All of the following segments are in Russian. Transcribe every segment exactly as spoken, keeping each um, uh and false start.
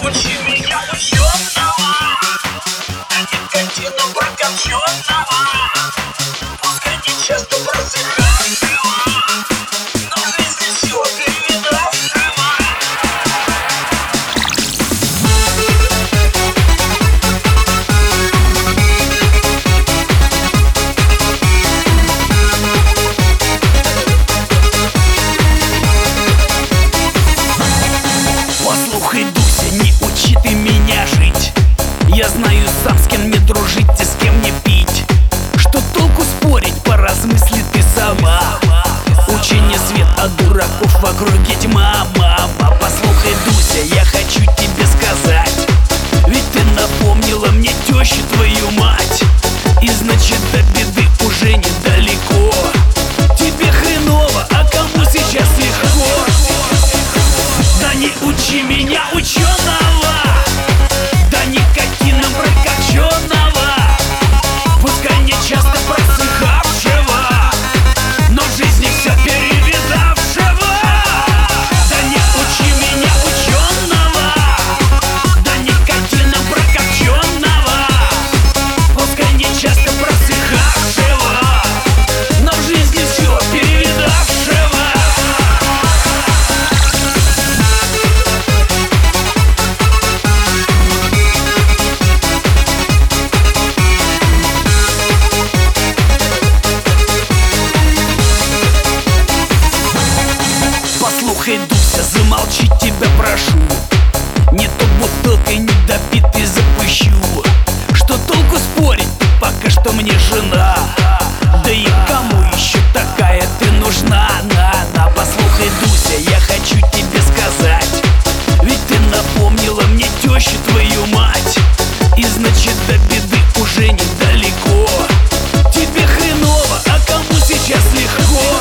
Учи меня ученого, а никотина прокопченого. Пускай не часто просыхавшего, но в жизни все перевидавшего. Послухай, Дуся, не учи ты меня жить. Я знаю сам, с кем мне дружить и с кем не пить. Что толку спорить, поразмысли ты сама. Учение свет, а дураков в округе тьма. Мама, послухай, Дуся, я хочу тебе сказать. Ведь ты напомнила мне тещу твою мать. И значит до беды уже недалеко. Тебе хреново, а кому сейчас легко? Да не учи меня ученого, да никотином прокопченого. Пускай не часто просыхавшего, но в жизни все перевидавшего. Да не учи меня ученого, да никотином прокопченого. Пускай не часто просыхавшего, но в жизни все перевидавшего. Послухай, Дуся, замолчи, тебя прошу. Не то бутылкой недопитой запущу. Что толку спорить, ты пока что мне жена. Да и кому еще такая ты нужна? На, на, послухай, Дуся, я хочу тебе сказать. Ведь ты напомнила мне тещу твою мать. И значит до беды уже недалеко. Тебе хреново, а кому сейчас легко?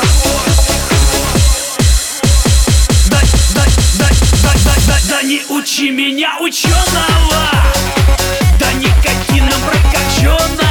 Да не учи меня ученого, да никотином прокопченого.